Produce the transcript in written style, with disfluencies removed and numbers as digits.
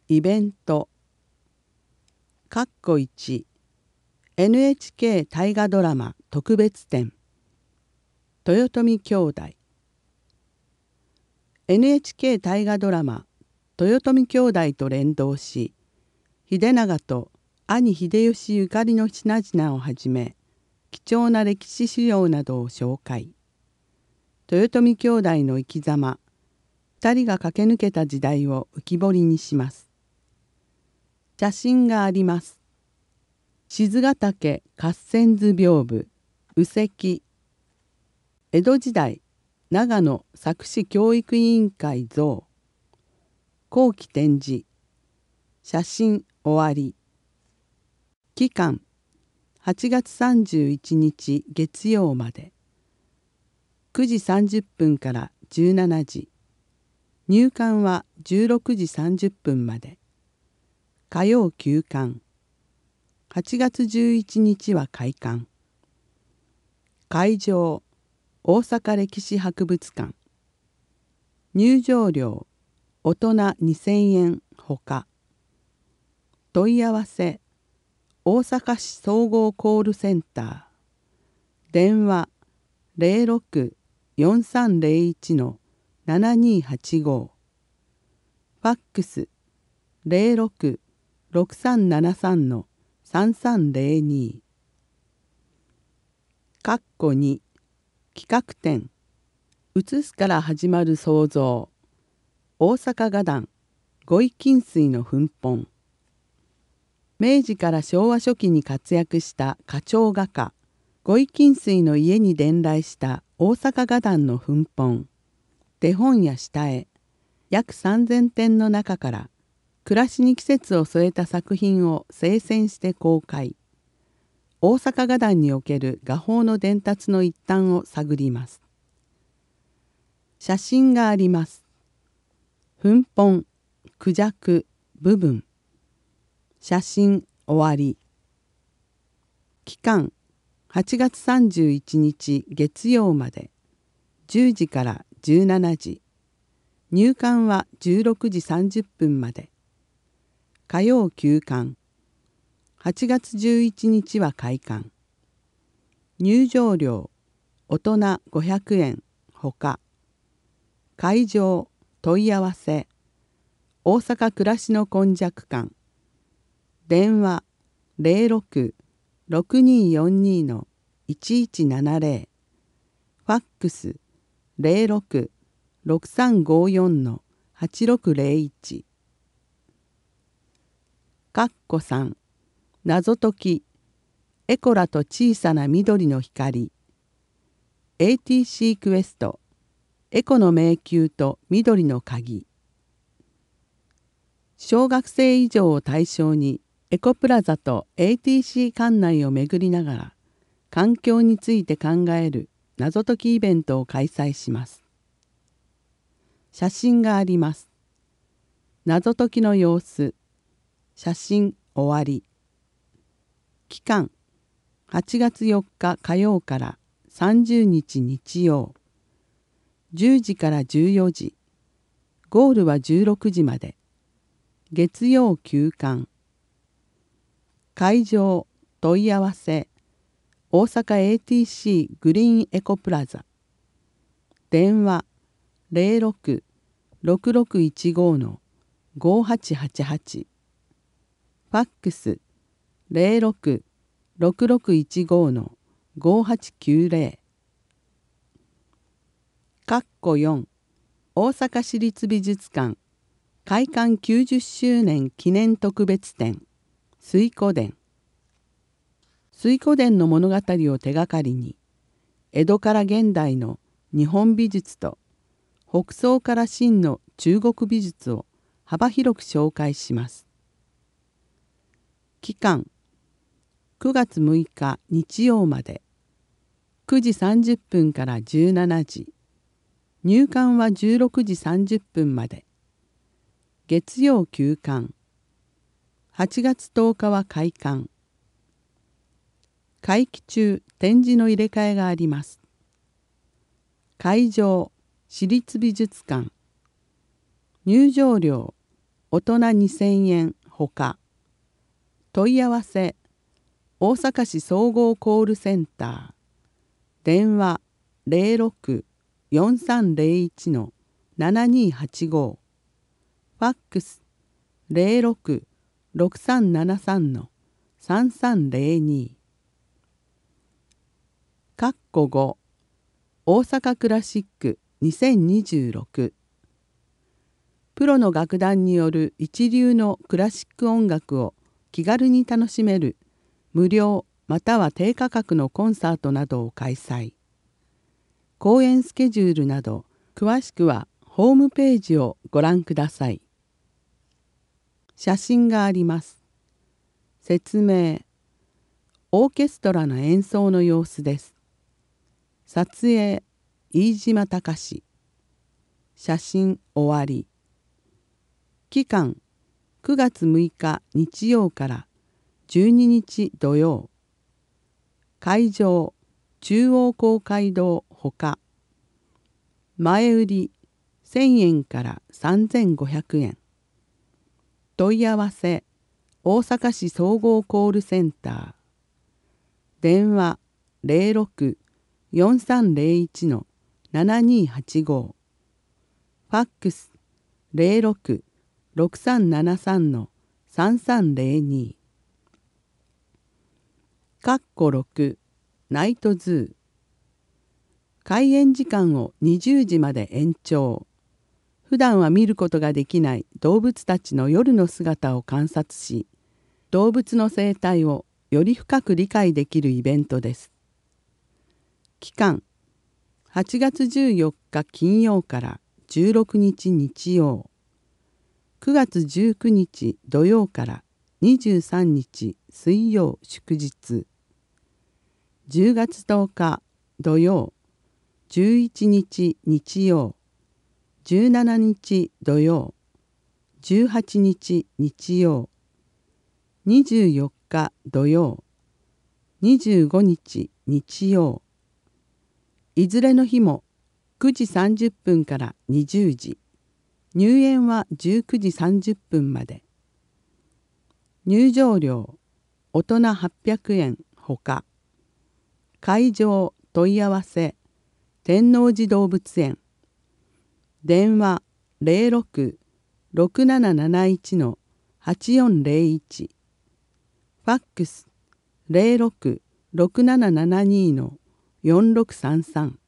イベント1 NHK 大河ドラマ特別展豊臣兄弟 NHK 大河ドラマ豊臣兄弟と連動し、秀長と兄秀吉ゆかりの品々をはじめ貴重な歴史資料などを紹介。豊臣兄弟の生き様、2人が駆け抜けた時代を浮き彫りにします。写真があります。賤ヶ岳合戦図屏風右石。江戸時代長野佐久市教育委員会像。後期展示。写真終わり。期間8月31日月曜まで。9時30分から17時。入館は16時30分まで。火曜休館。8月11日は開館。会場大阪歴史博物館。入場料大人2000円ほか。問い合わせ大阪市総合コールセンター。電話06-4301-7285。ファックス06-6373-3302。2企画展写すから始まる創造大阪画壇五位金水の粉本。明治から昭和初期に活躍した花鳥画家五位金水の家に伝来した大阪画壇の粉本手本や下絵約3000点の中から暮らしに季節を添えた作品を精選して公開。大阪画壇における画法の伝達の一端を探ります。写真があります。粉本孔雀部分。写真終わり。期間8月31日月曜まで。10時から17時。入館は16時30分まで。火曜休館。8月11日は開館。入場料大人500円ほか。会場問い合わせ大阪暮らしの今昔館。電話06-6242-1170。ファックス06-6354-8601。3謎解きエコラと小さな緑の光 ATC クエストエコの迷宮と緑の鍵。小学生以上を対象にエコプラザと ATC 館内を巡りながら環境について考える謎解きイベントを開催します。写真があります。謎解きの様子。写真終わり。期間8月4日火曜から30日日曜。10時から14時。ゴールは16時まで。月曜休館。会場問い合わせ大阪 ATC グリーンエコプラザ。電話06-6615-5888。ファックス06-6615-5890。4大阪市立美術館開館90周年記念特別展水湖殿。水湖殿の物語を手がかりに江戸から現代の日本美術と北宋から清の中国美術を幅広く紹介します。期間9月6日日曜まで。9時30分から17時。入館は16時30分まで。月曜休館。8月10日は開館。会期中展示の入れ替えがあります。会場市立美術館。入場料大人2000円ほか。問い合わせ大阪市総合コールセンター。電話06-4301-7285。ファックス06-6373-3302。括弧5大阪クラシック2026。プロの楽団による一流のクラシック音楽を気軽に楽しめる無料または低価格のコンサートなどを開催。公演スケジュールなど詳しくはホームページをご覧ください。写真があります。説明。オーケストラの演奏の様子です。撮影飯島隆。写真終わり。期間9月6日日曜から12日土曜。会場中央公会堂ほか。前売り1000円から3500円。問い合わせ大阪市総合コールセンター。電話06-4301-7285。ファックス06-6373-3302。括弧6ナイトズー。開園時間を20時まで延長。普段は見ることができない動物たちの夜の姿を観察し、動物の生態をより深く理解できるイベントです。期間8月14日金曜から16日日曜。9月19日土曜から23日水曜祝日。10月10日土曜。11日日曜。17日土曜。18日日曜。24日土曜。25日日曜。いずれの日も9時30分から20時。入園は19時30分まで。入場料大人800円ほか。会場問い合わせ天王寺動物園。電話06-6771-8401。ファックス06-6772-4633。